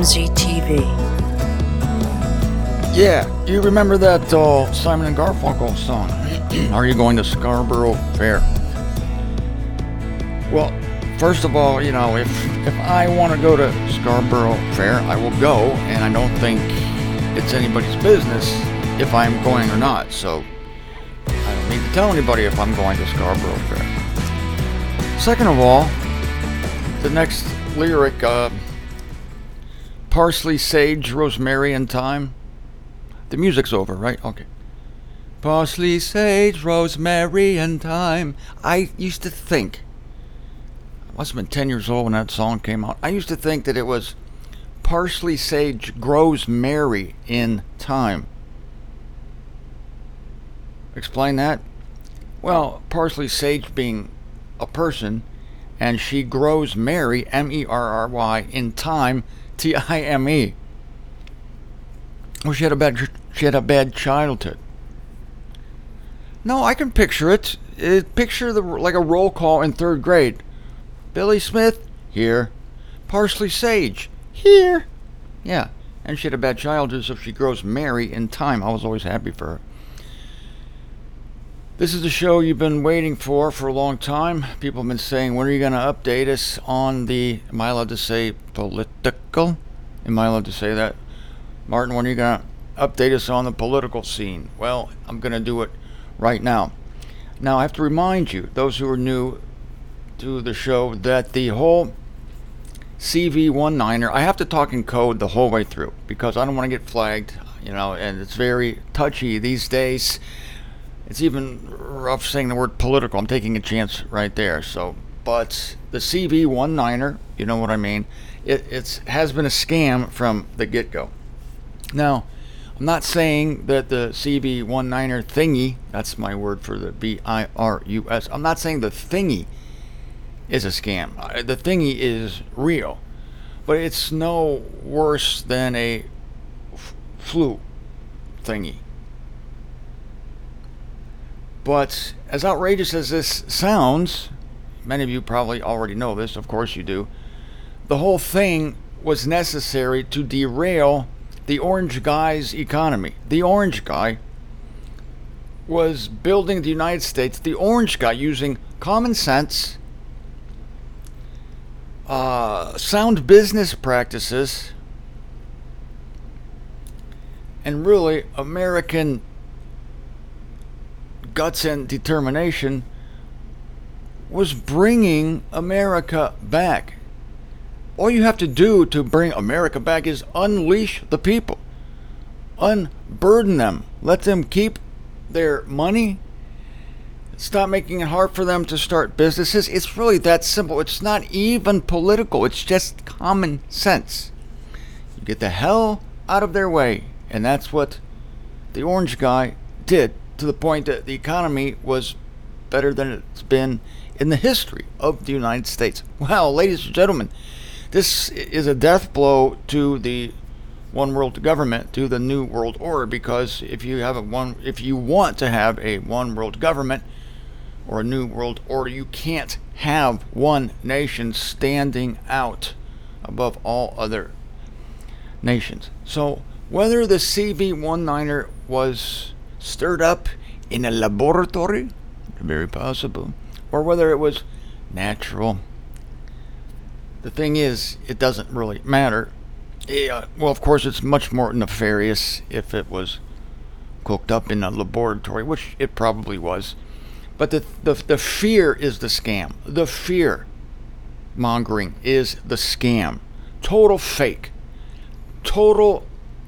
MZTV. Yeah, you remember that Simon and Garfunkel song, Are You Going to Scarborough Fair? Well, first of all, you know, if I want to go to Scarborough Fair, I will go, and I don't think it's anybody's business if I'm going or not, so I don't need to tell anybody if I'm going to Scarborough Fair. Second of all, the next lyric, parsley, sage, rosemary, and thyme. The music's over, right? Okay. Parsley, sage, rosemary, and thyme. I used to think, I must have been 10 years old when that song came out. I used to think that it was parsley, sage, grows Mary in time. Explain that? Well, parsley, sage being a person, and she grows Mary, M-E-R-R-Y, in time, T-I-M-E. Well, she had a bad childhood. No, I can picture it. Picture like a roll call in third grade. Billy Smith, here. Parsley Sage, here. Yeah, and she had a bad childhood, so she grows Mary in time. I was always happy for her. This is the show you've been waiting for a long time. People have been saying, when are you going to update us on the, am I allowed to say political? Am I allowed to say that? Martin, when are you going to update us on the political scene? Well, I'm going to do it right now. Now, I have to remind you, those who are new to the show, that the whole CV19er, I have to talk in code the whole way through because I don't want to get flagged, you know, and it's very touchy these days. It's even rough saying the word political. I'm taking a chance right there. So, but the CV19er, you know what I mean, it has been a scam from the get-go. Now, I'm not saying that the CV19er thingy, that's my word for the virus, I'm not saying the thingy is a scam. The thingy is real, but it's no worse than a flu thingy. But as outrageous as this sounds, many of you probably already know this, of course you do, the whole thing was necessary to derail the orange guy's economy. The orange guy was building the United States, the orange guy using common sense, sound business practices, and really American guts and determination, was bringing America back. All you have to do to bring America back is unleash the people, unburden them, let them keep their money, stop making it hard for them to start businesses. It's really that simple. It's not even political. It's just common sense. You get the hell out of their way, and that's what the orange guy did, to the point that the economy was better than it's been in the history of the United States. Well, ladies and gentlemen, this is a death blow to the one world government, to the new world order, because if you want to have a one world government or a new world order, you can't have one nation standing out above all other nations. So whether the CV19er was stirred up in a laboratory, very possible, or whether it was natural, the thing is, it doesn't really matter. Well, of course, it's much more nefarious if it was cooked up in a laboratory, which it probably was. But the fear is the scam. The fear mongering is the scam. Total fake. Total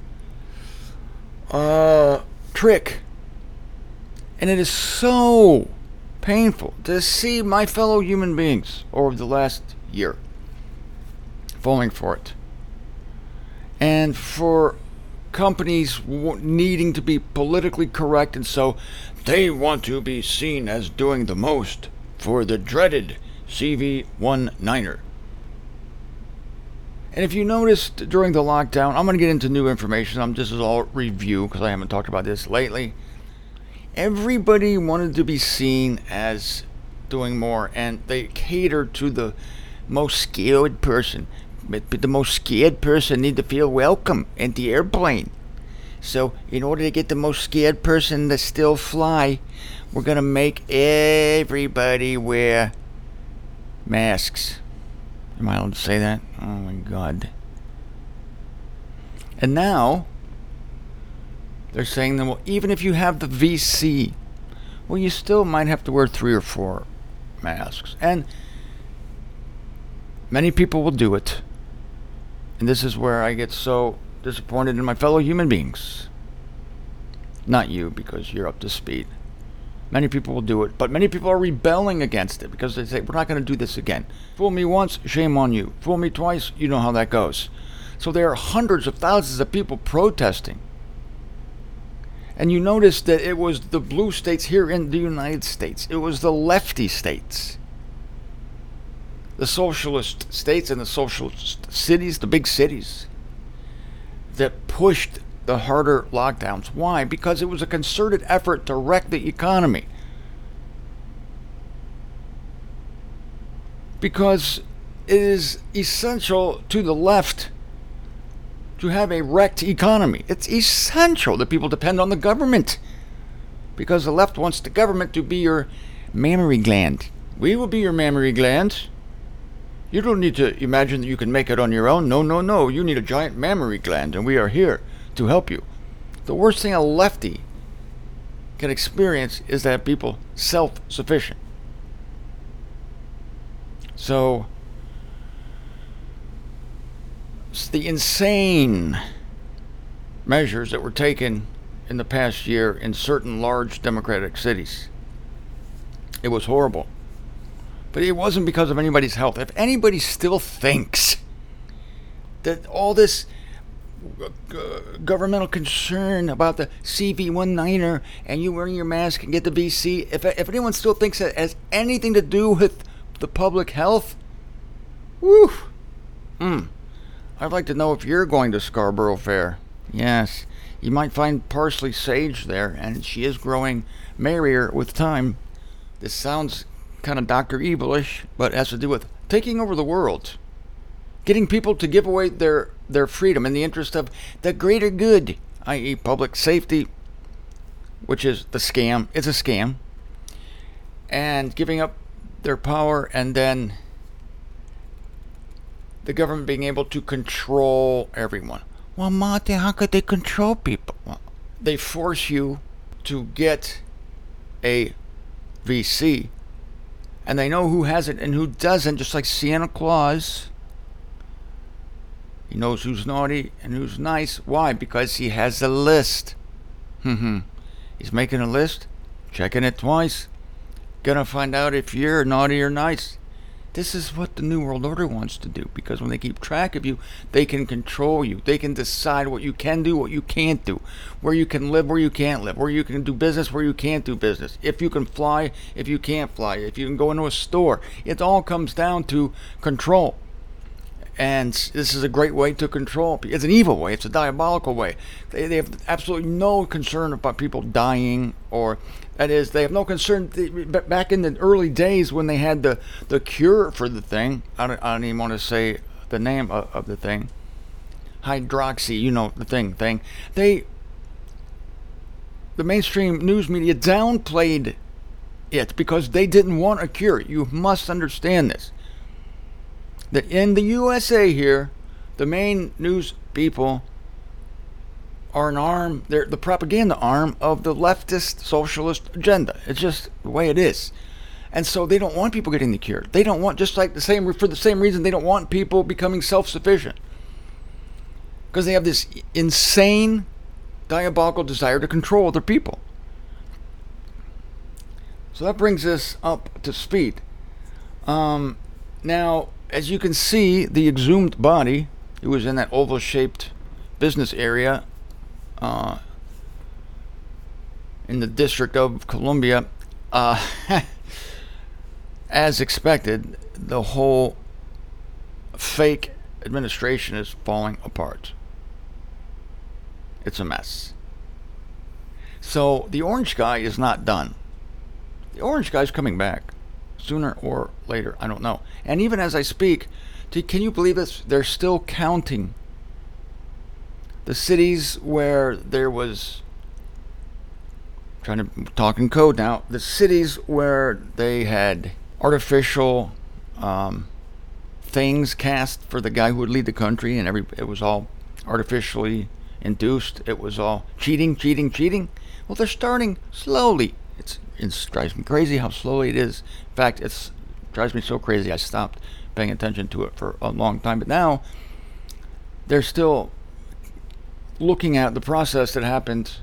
trick. And it is so painful to see my fellow human beings over the last year falling for it. And for companies needing to be politically correct, and so they want to be seen as doing the most for the dreaded CV19er. And if you noticed during the lockdown, I'm going to get into new information. This is all review because I haven't talked about this lately. Everybody wanted to be seen as doing more, and they catered to the most skilled person. But the most scared person need to feel welcome in the airplane. So in order to get the most scared person to still fly, we're going to make everybody wear masks. Am I allowed to say that? Oh my God. And now they're saying that, well, even if you have the VC, well, you still might have to wear 3 or 4 masks. And many people will do it. And this is where I get so disappointed in my fellow human beings. Not you, because you're up to speed. Many people will do it, but many people are rebelling against it because they say, we're not going to do this again. Fool me once, shame on you. Fool me twice, you know how that goes. So there are hundreds of thousands of people protesting. And you notice that it was the blue states here in the United States. It was the lefty states. The socialist states and the socialist cities, the big cities, that pushed the harder lockdowns. Why? Because it was a concerted effort to wreck the economy. Because it is essential to the left to have a wrecked economy. It's essential that people depend on the government. Because the left wants the government to be your mammary gland. We will be your mammary gland. You don't need to imagine that you can make it on your own. No, no, no. You need a giant mammary gland, and we are here to help you. The worst thing a lefty can experience is to have people self-sufficient. So, it's the insane measures that were taken in the past year in certain large democratic cities. It was horrible. But it wasn't because of anybody's health. If anybody still thinks that all this governmental concern about the CV19er and you wearing your mask and get the VC, if anyone still thinks that has anything to do with the public health, whew, I'd like to know if you're going to Scarborough Fair. Yes, you might find parsley sage there, and she is growing merrier with time. This sounds kind of Dr. Evil-ish, but it has to do with taking over the world. Getting people to give away their freedom in the interest of the greater good, i.e. public safety, which is the scam. It's a scam. And giving up their power, and then the government being able to control everyone. Well, Marty, how could they control people? Well, they force you to get a VC, and they know who has it and who doesn't, just like Santa Claus. He knows who's naughty and who's nice. Why? Because he has a list. He's making a list, checking it twice. Gonna find out if you're naughty or nice. This is what the New World Order wants to do, because when they keep track of you, they can control you. They can decide what you can do, what you can't do, where you can live, where you can't live, where you can do business, where you can't do business, if you can fly, if you can't fly, if you can go into a store. It all comes down to control. And this is a great way to control people. It's an evil way. It's a diabolical way. They have absolutely no concern about people dying, or that is, they have no concern. Back in the early days when they had the cure for the thing, I don't even want to say the name of the thing, hydroxy, you know, the thing. The mainstream news media downplayed it because they didn't want a cure. You must understand this. That in the USA here, the main news people are an arm, they're the propaganda arm of the leftist socialist agenda. It's just the way it is. And so they don't want people getting the cure. They don't want, just like for the same reason they don't want people becoming self-sufficient. Because they have this insane, diabolical desire to control other people. So that brings us up to speed. Now, as you can see, the exhumed body, it was in that oval-shaped business area in the District of Columbia. As expected, the whole fake administration is falling apart. It's a mess. So the orange guy is not done. The orange guy's coming back. Sooner or later, I don't know. And even as I speak, Can you believe this? They're still counting the cities where there was, trying to talk in code now, the cities where they had artificial things cast for the guy who would lead the country, and it was all artificially induced. It was all cheating. Well, they're starting slowly. It drives me crazy how slowly it is. In fact, it drives me so crazy I stopped paying attention to it for a long time. But now they're still looking at the process that happened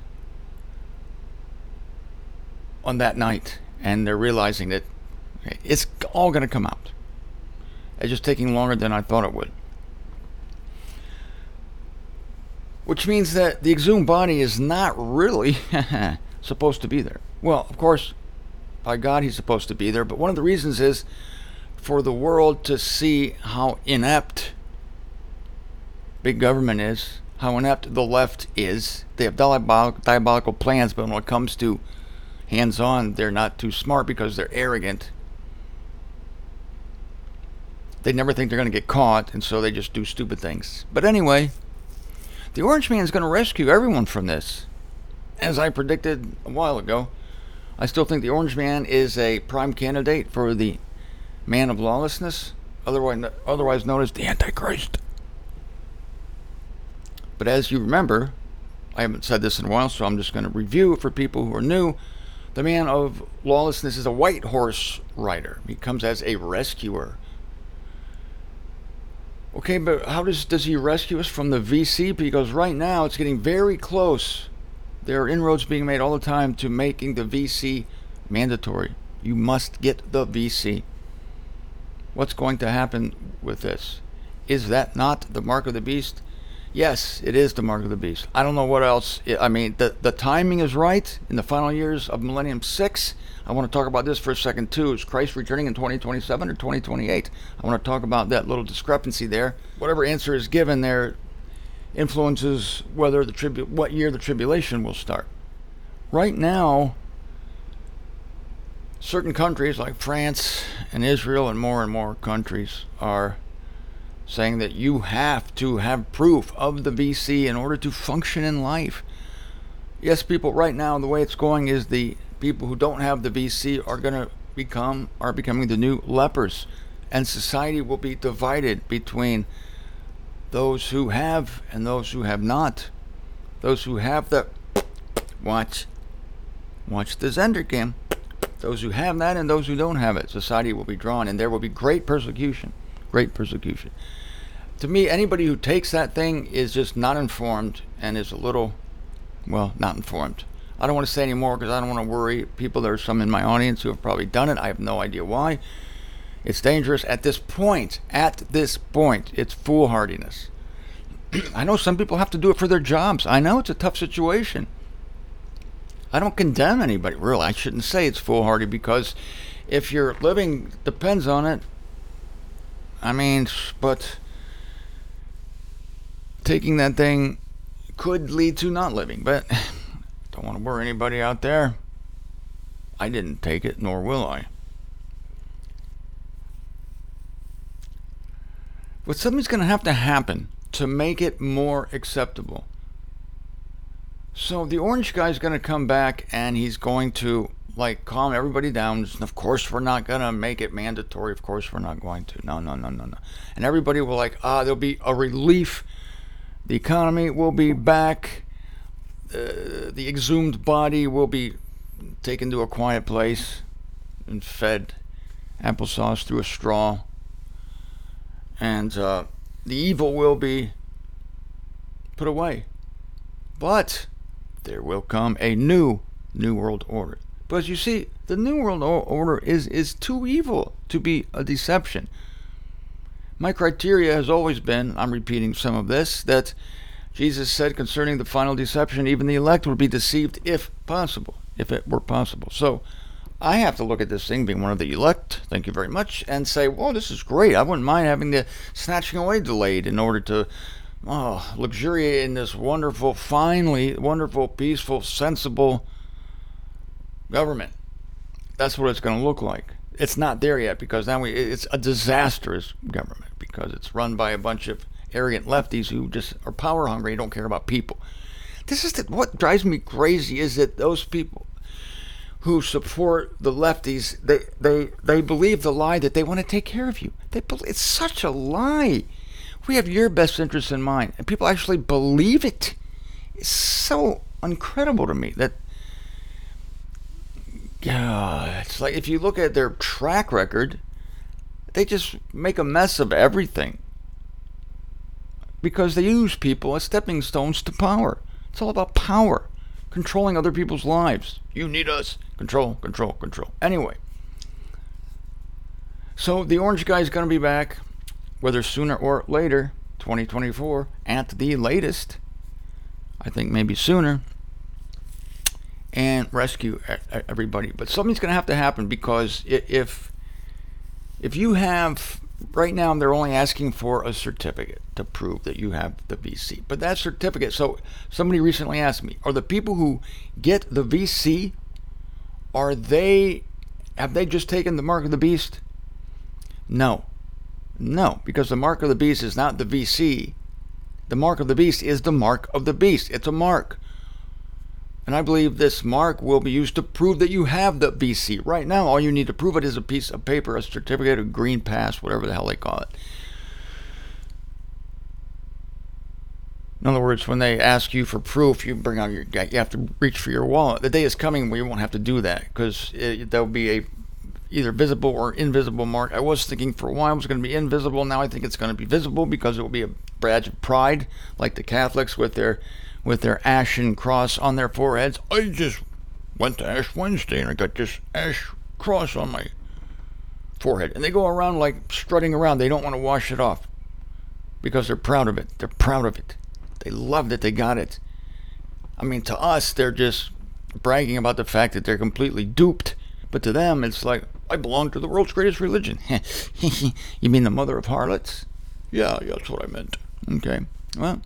on that night, and they're realizing that it's all going to come out. It's just taking longer than I thought it would. Which means that the exhumed body is not really supposed to be there. Well, of course, by God, he's supposed to be there. But one of the reasons is for the world to see how inept big government is, how inept the left is. They have diabolical plans, but when it comes to hands-on, they're not too smart because they're arrogant. They never think they're going to get caught, and so they just do stupid things. But anyway, the Orange Man is going to rescue everyone from this. As I predicted a while ago, I still think the Orange Man is a prime candidate for the man of lawlessness, otherwise known as the Antichrist. But as you remember, I haven't said this in a while, so I'm just going to review it for people who are new. The man of lawlessness is a white horse rider. He comes as a rescuer. Okay, but how does he rescue us from the VC? Because right now it's getting very close. There are inroads being made all the time to making the VC mandatory. You must get the VC. What's going to happen with this? Is that not the mark of the beast? Yes, it is the mark of the beast. I don't know what else. I mean, the timing is right in the final years of Millennium 6. I want to talk about this for a second too. Is Christ returning in 2027 or 2028? I want to talk about that little discrepancy there. Whatever answer is given there influences whether what year the tribulation will start. Right now, certain countries like France and Israel and more countries are saying that you have to have proof of the VC in order to function in life. Yes, people, right now the way it's going is the people who don't have the VC are becoming the new lepers, and society will be divided between those who have and those who have not. Those who have the watch the Zender Cam. Those who have that and those who don't have it. Society will be drawn, and there will be great persecution. Great persecution. To me, anybody who takes that thing is just not informed and is a little, well, not informed. I don't want to say any more because I don't want to worry people. There are some in my audience who have probably done it. I have no idea why. It's dangerous at this point. It's foolhardiness. I know some people have to do it for their jobs. I know it's a tough situation. I don't condemn anybody, really. I shouldn't say it's foolhardy because if your living depends on it, I mean, but taking that thing could lead to not living. But don't want to worry anybody out there. I didn't take it, nor will I. But something's going to have to happen to make it more acceptable. So the orange guy's going to come back and he's going to calm everybody down. Of course we're not going to make it mandatory. Of course we're not going to. No. And everybody will there'll be a relief. The economy will be back. The exhumed body will be taken to a quiet place and fed applesauce through a straw. And the evil will be put away. But there will come a new world order. But you see, the new world order is too evil to be a deception. My criteria has always been, I'm repeating some of this, that Jesus said concerning the final deception, even the elect would be deceived if it were possible. So I have to look at this thing being one of the elect, thank you very much, and say, well, this is great. I wouldn't mind having the snatching away delayed in order to luxuriate in this wonderful, peaceful, sensible government. That's what it's going to look like. It's not there yet because now it's a disastrous government. because it's run by a bunch of arrogant lefties who just are power hungry and don't care about people. This is what drives me crazy, is that those people who support the lefties, they believe the lie that they want to take care of you. It's such a lie. We have your best interests in mind, and people actually believe it. It's so incredible to me that, yeah, it's like if you look at their track record, they just make a mess of everything because they use people as stepping stones to power. It's all about power, controlling other people's lives. You need us. Control, control, control. Anyway, so the orange guy is going to be back, whether sooner or later, 2024 at the latest. I think maybe sooner. And rescue everybody. But something's going to have to happen, because if you have, right now they're only asking for a certificate to prove that you have the VC. But that certificate, so somebody recently asked me, are the people who get the VC, have they just taken the mark of the beast? No, because the mark of the beast is not the VC. The mark of the beast is the mark of the beast. It's a mark. And I believe this mark will be used to prove that you have the VC. Right now, all you need to prove it is a piece of paper, a certificate, a green pass, whatever the hell they call it. In other words, when they ask you for proof, you have to reach for your wallet. The day is coming where you won't have to do that, because there'll be a either visible or invisible mark. I was thinking for a while it was going to be invisible. Now I think it's going to be visible, because it will be a badge of pride, like the Catholics with their ashen cross on their foreheads. I just went to Ash Wednesday and I got this ash cross on my forehead. And they go around like strutting around. They don't want to wash it off because they're proud of it. They're proud of it. They love that they got it. I mean, to us, they're just bragging about the fact that they're completely duped. But to them, it's like, I belong to the world's greatest religion. You mean the mother of harlots? Yeah, that's what I meant. Okay, well.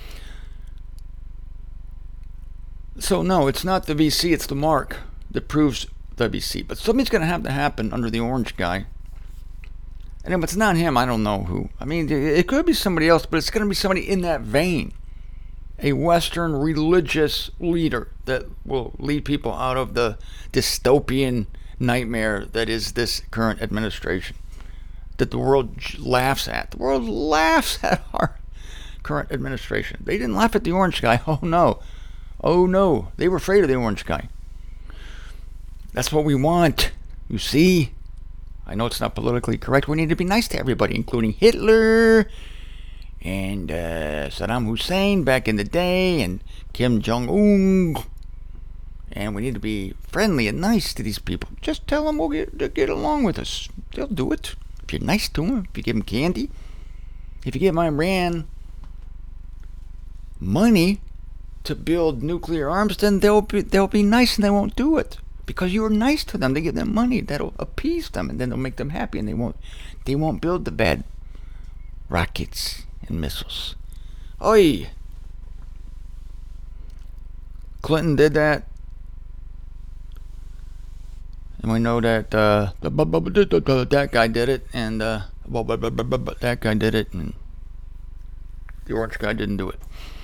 So no, it's not the VC, it's the mark that proves the VC. But something's going to have to happen under the orange guy. And if it's not him, I don't know who. I mean, it could be somebody else, but it's going to be somebody in that vein. A Western religious leader that will lead people out of the dystopian nightmare that is this current administration, that the world laughs at. The world laughs at our current administration. They didn't laugh at the orange guy. Oh no. Oh no, they were afraid of the orange guy. That's what we want. You see? I know it's not politically correct. We need to be nice to everybody, including Hitler and Saddam Hussein back in the day, and Kim Jong-un. And we need to be friendly and nice to these people. Just tell them we'll get along with us. They'll do it. If you're nice to them, if you give them candy, if you give Iran money to build nuclear arms, then they'll be nice and they won't do it, because you were nice to them. They give them money that'll appease them, and then they'll make them happy, and they won't build the bad rockets and missiles. Oi! Clinton did that, and we know that that guy did it, and that guy did it, and the orange guy didn't do it.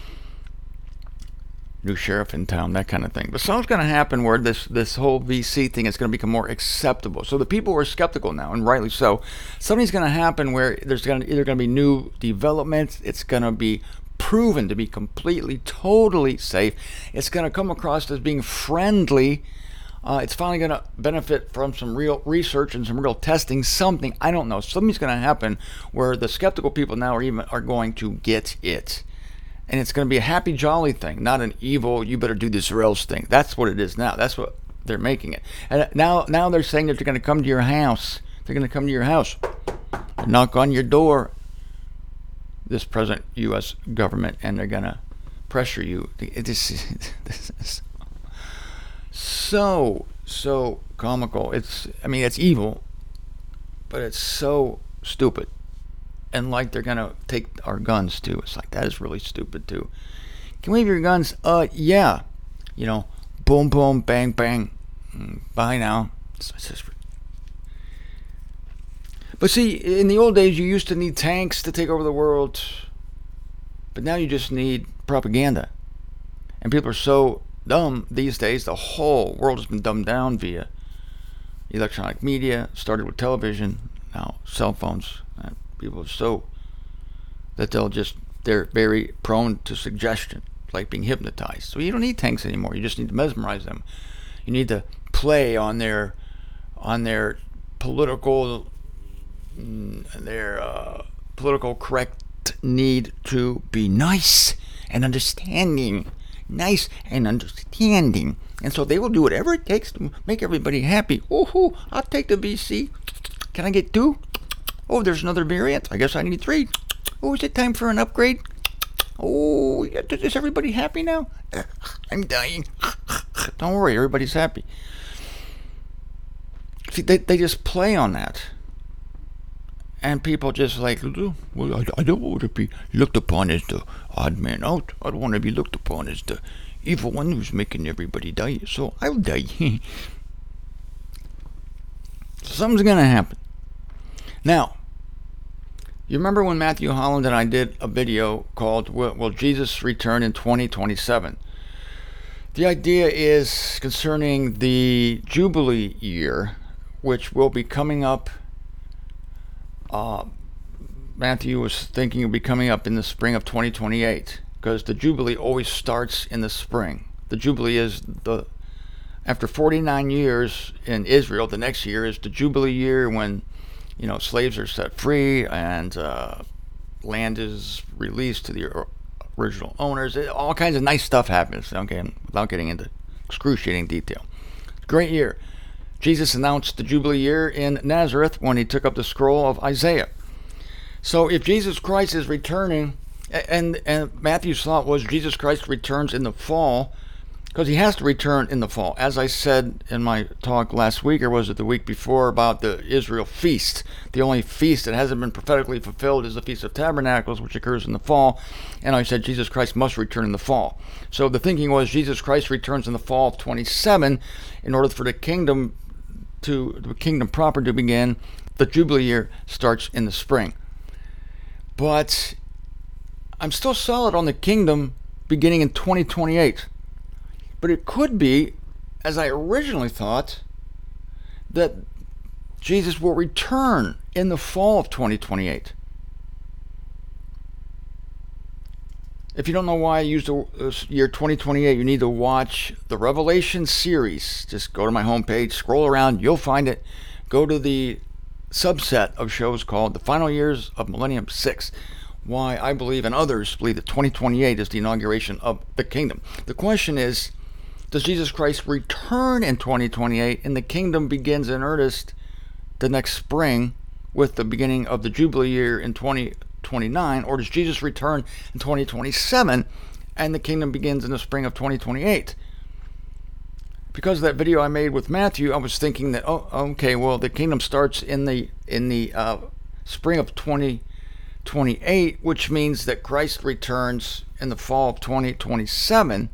New sheriff in town, that kind of thing. But something's going to happen where this whole VC thing is going to become more acceptable. So the people are skeptical now, and rightly so. Something's going to happen where there's either going to be new developments. It's going to be proven to be completely, totally safe. It's going to come across as being friendly. It's finally going to benefit from some real research and some real testing. Something, I don't know. Something's going to happen where the skeptical people now are going to get it. And it's going to be a happy, jolly thing, not an evil, you better do this or else thing. That's what it is now. That's what they're making it. And now they're saying that they're going to come to your house. They're going to come to your house, knock on your door, this present U.S. government, and they're going to pressure you. This is so comical. It's evil, but it's so stupid. And like they're going to take our guns too. It's like, that is really stupid too. Can we have your guns? Yeah. You know, boom, boom, bang, bang. Bye now. But see, in the old days, you used to need tanks to take over the world. But now you just need propaganda. And people are so dumb these days, the whole world has been dumbed down via electronic media, started with television, now cell phones. People are so that they're very prone to suggestion, like being hypnotized. So you don't need tanks anymore. You just need to mesmerize them. You need to play on their political correct need to be nice and understanding. And so they will do whatever it takes to make everybody happy. Oh, I'll take the VC. Can I get 2? Oh, there's another variant. I guess I need 3. Oh, is it time for an upgrade? Oh, is everybody happy now? I'm dying. Don't worry, everybody's happy. See, they just play on that. And people just like, well, I don't want to be looked upon as the odd man out. I don't want to be looked upon as the evil one who's making everybody die. So I'll die. Something's going to happen. Now, you remember when Matthew Holland and I did a video called Will Jesus Return in 2027? The idea is concerning the Jubilee year, which will be coming up. Matthew was thinking it would be coming up in the spring of 2028, because the Jubilee always starts in the spring. The Jubilee is after 49 years in Israel, the next year is the Jubilee year when, slaves are set free and land is released to the original owners. All kinds of nice stuff happens, okay, without getting into excruciating detail. Great year. Jesus announced the Jubilee year in Nazareth when he took up the scroll of Isaiah. So if Jesus Christ is returning, and Matthew's thought was Jesus Christ returns in the fall, because he has to return in the fall. As I said in my talk last week, or was it the week before, about the Israel feast. The only feast that hasn't been prophetically fulfilled is the Feast of Tabernacles, which occurs in the fall. And I said Jesus Christ must return in the fall. So the thinking was Jesus Christ returns in the fall of 27 in order for the kingdom proper to begin. The Jubilee year starts in the spring. But I'm still solid on the kingdom beginning in 2028. But it could be, as I originally thought, that Jesus will return in the fall of 2028. If you don't know why I used the year 2028, you need to watch the Revelation series. Just go to my homepage, scroll around, you'll find it. Go to the subset of shows called The Final Years of Millennium 6. Why I believe, and others believe, that 2028 is the inauguration of the kingdom. The question is, does Jesus Christ return in 2028 and the kingdom begins in earnest the next spring with the beginning of the Jubilee year in 2029, or does Jesus return in 2027 and the kingdom begins in the spring of 2028? Because of that video I made with Matthew, I was thinking that, the kingdom starts in the spring of 2028, which means that Christ returns in the fall of 2027.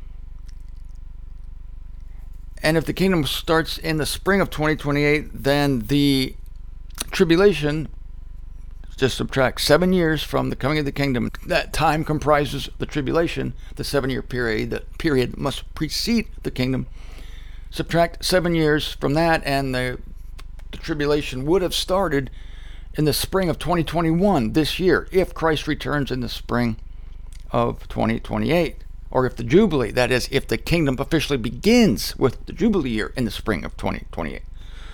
And if the kingdom starts in the spring of 2028, then the tribulation, just subtract 7 years from the coming of the kingdom. That time comprises the tribulation, the 7-year period. The period must precede the kingdom. Subtract 7 years from that, and the tribulation would have started in the spring of 2021, this year, if Christ returns in the spring of 2028. Or if the Jubilee, that is, if the kingdom officially begins with the Jubilee year in the spring of 2028.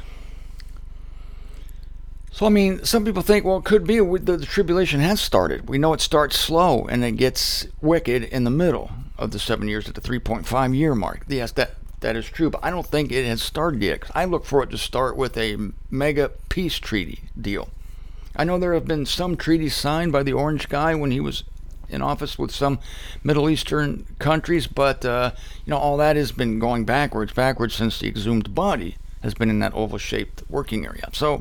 So, some people think, well, it could be the tribulation has started. We know it starts slow and it gets wicked in the middle of the 7 years at the 3.5 year mark. Yes, that is true, but I don't think it has started yet. I look for it to start with a mega peace treaty deal. I know there have been some treaties signed by the orange guy when he was in office with some Middle Eastern countries, but all that has been going backwards since the exhumed body has been in that oval-shaped working area. So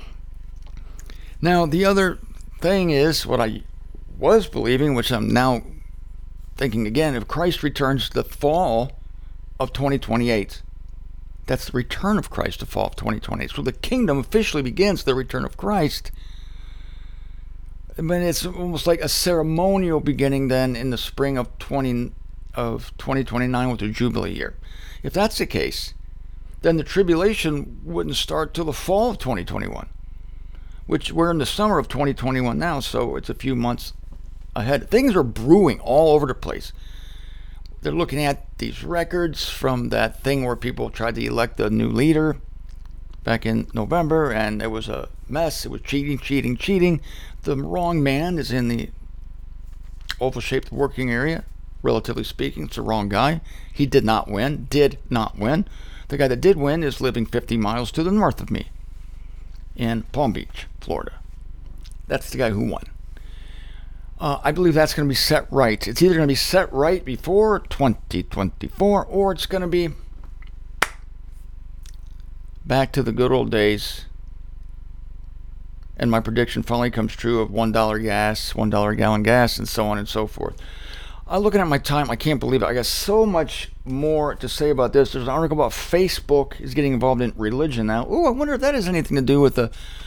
now the other thing is what I was believing, which I'm now thinking again: if Christ returns the fall of 2028, That's the return of Christ, the fall of 2020. So the kingdom officially begins the return of Christ. I mean, it's almost like a ceremonial beginning then in the spring of 2029 with the Jubilee year. If that's the case, then the tribulation wouldn't start till the fall of 2021, which we're in the summer of 2021 now, so it's a few months ahead. Things are brewing all over the place. They're looking at these records from that thing where people tried to elect a new leader back in November, and it was a mess. It was cheating. The wrong man is in the oval-shaped working area, relatively speaking. It's the wrong guy. He did not win. The guy that did win is living 50 miles to the north of me in Palm Beach, Florida. That's the guy who won. I believe that's going to be set right. It's either going to be set right before 2024, or it's going to be back to the good old days. And my prediction finally comes true of $1 gas, $1 a gallon gas, and so on and so forth. Looking at my time, I can't believe it. I got so much more to say about this. There's an article about Facebook is getting involved in religion now. Ooh, I wonder if that has anything to do with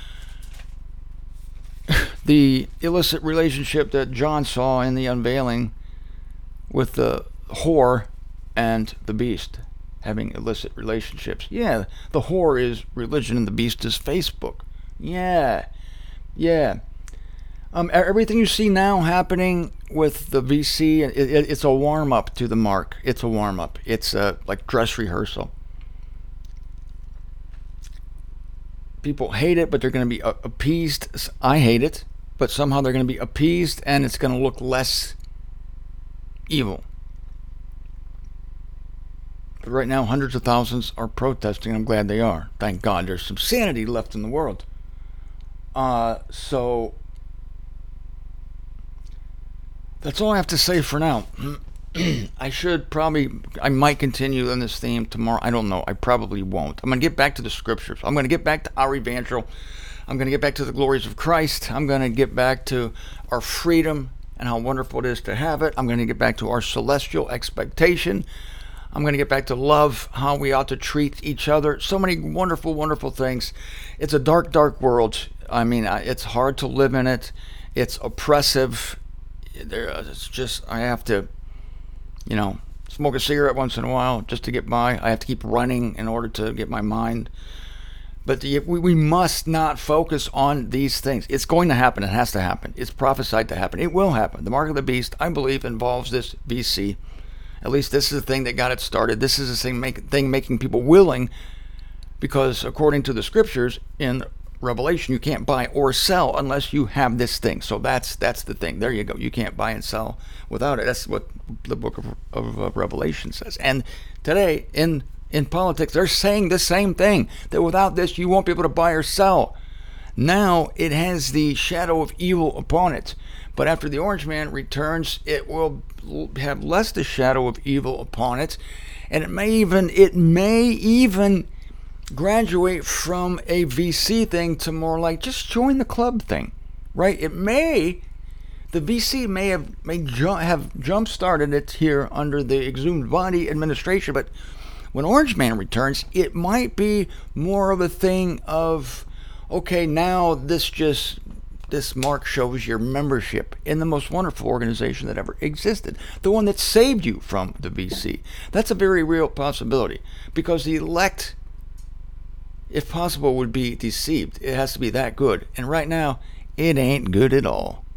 the illicit relationship that John saw in the unveiling with the whore and the beast having illicit relationships. Yeah, the whore is religion and the beast is Facebook. Yeah. Everything you see now happening with the VC, it's a warm-up to the mark. It's a warm-up. It's like dress rehearsal. People hate it, but they're going to be appeased. I hate it, but somehow they're going to be appeased, and it's going to look less evil. But right now, hundreds of thousands are protesting. I'm glad they are. Thank God there's some sanity left in the world. So that's all I have to say for now. I might continue on this theme tomorrow. I don't know. I probably won't. I'm going to get back to the scriptures. I'm going to get back to our evangel. I'm going to get back to the glories of Christ. I'm going to get back to our freedom and how wonderful it is to have it. I'm going to get back to our celestial expectation. I'm going to get back to love, how we ought to treat each other. So many wonderful, wonderful things. It's a dark, dark world. I mean, it's hard to live in it. It's oppressive. It's just, I have to, smoke a cigarette once in a while just to get by. I have to keep running in order to get my mind. But we must not focus on these things. It's going to happen. It has to happen. It's prophesied to happen. It will happen. The mark of the beast, I believe, involves this VC. At least this is the thing that got it started. This is the thing making people willing, because according to the scriptures in Revelation, you can't buy or sell unless you have this thing. So that's the thing. There you go. You can't buy and sell without it. That's what the book of Revelation says. And today in politics, they're saying the same thing, that without this, you won't be able to buy or sell. Now it has the shadow of evil upon it. But after the Orange Man returns, it will have less the shadow of evil upon it. And it may even graduate from a VC thing to more like just join the club thing, right? The VC may have jump-started it here under the Exhumed Body administration, but when Orange Man returns, it might be more of a thing of, okay, now this mark shows your membership in the most wonderful organization that ever existed, the one that saved you from the VC. That's a very real possibility, because the elect, if possible, would be deceived. It has to be that good. And right now, it ain't good at all.